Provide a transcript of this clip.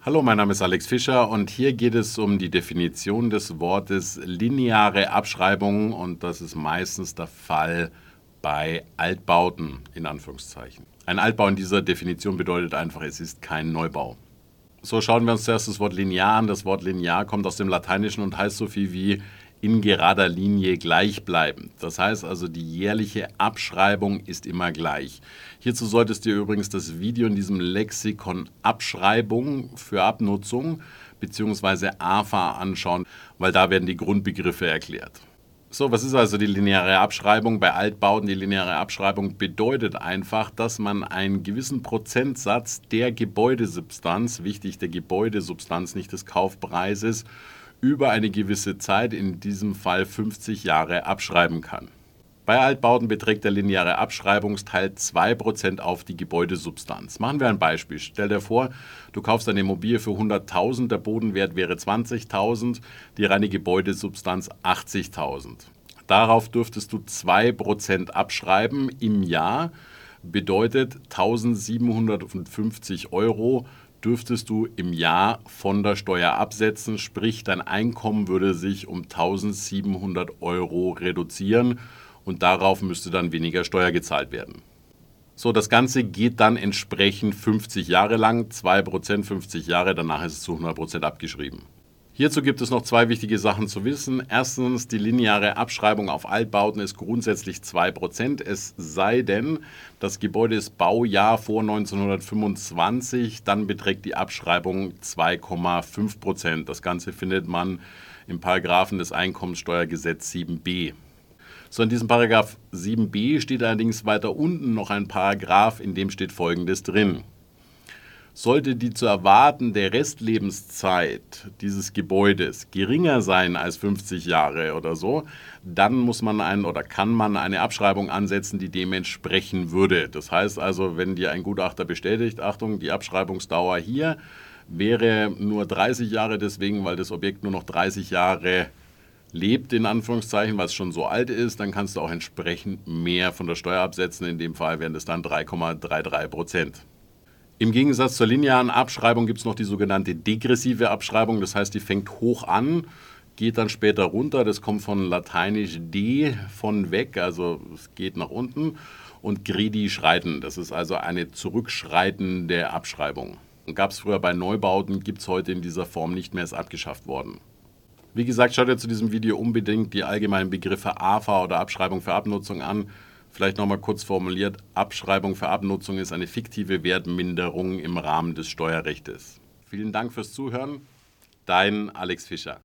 Hallo, mein Name ist Alex Fischer und hier geht es um die Definition des Wortes lineare Abschreibung und das ist meistens der Fall bei Altbauten in Anführungszeichen. Ein Altbau in dieser Definition bedeutet einfach, es ist kein Neubau. So, schauen wir uns zuerst das Wort linear an. Das Wort linear kommt aus dem Lateinischen und heißt so viel wie in gerader Linie gleichbleibend. Das heißt also, die jährliche Abschreibung ist immer gleich. Hierzu solltest du dir übrigens das Video in diesem Lexikon Abschreibung für Abnutzung bzw. AFA anschauen, weil da werden die Grundbegriffe erklärt. So, was ist also die lineare Abschreibung bei Altbauten? Die lineare Abschreibung bedeutet einfach, dass man einen gewissen Prozentsatz der Gebäudesubstanz, wichtig der Gebäudesubstanz, nicht des Kaufpreises, über eine gewisse Zeit, in diesem Fall 50 Jahre, abschreiben kann. Bei Altbauten beträgt der lineare Abschreibungsteil 2% auf die Gebäudesubstanz. Machen wir ein Beispiel. Stell dir vor, du kaufst eine Immobilie für 100.000, der Bodenwert wäre 20.000, die reine Gebäudesubstanz 80.000. Darauf dürftest du 2% abschreiben im Jahr, bedeutet 1.750 Euro dürftest du im Jahr von der Steuer absetzen, sprich dein Einkommen würde sich um 1.700 Euro reduzieren und darauf müsste dann weniger Steuer gezahlt werden. So, das Ganze geht dann entsprechend 50 Jahre lang, 2%, 50 Jahre, danach ist es zu 100% abgeschrieben. Hierzu gibt es noch zwei wichtige Sachen zu wissen. Erstens, die lineare Abschreibung auf Altbauten ist grundsätzlich 2%, es sei denn, das Gebäude ist Baujahr vor 1925, dann beträgt die Abschreibung 2,5%. Das Ganze findet man im Paragraphen des Einkommensteuergesetz 7b. So, in diesem Paragraph 7b steht allerdings weiter unten noch ein Paragraph, in dem steht Folgendes drin. Sollte die zu erwartende Restlebenszeit dieses Gebäudes geringer sein als 50 Jahre oder so, dann muss man kann man eine Abschreibung ansetzen, die dem entsprechen würde. Das heißt also, wenn dir ein Gutachter bestätigt, Achtung, die Abschreibungsdauer hier wäre nur 30 Jahre deswegen, weil das Objekt nur noch 30 Jahre lebt, in Anführungszeichen, weil es schon so alt ist, dann kannst du auch entsprechend mehr von der Steuer absetzen. In dem Fall wären das dann 3,33%. Im Gegensatz zur linearen Abschreibung gibt es noch die sogenannte degressive Abschreibung, das heißt, die fängt hoch an, geht dann später runter, das kommt von lateinisch de, von weg, also es geht nach unten, und gredi, schreiten, das ist also eine zurückschreitende Abschreibung. Gab es früher bei Neubauten, gibt es heute in dieser Form nicht mehr, ist abgeschafft worden. Wie gesagt, schaut dir zu diesem Video unbedingt die allgemeinen Begriffe AFA oder Abschreibung für Abnutzung an. Vielleicht nochmal kurz formuliert, Abschreibung für Abnutzung ist eine fiktive Wertminderung im Rahmen des Steuerrechts. Vielen Dank fürs Zuhören, dein Alex Fischer.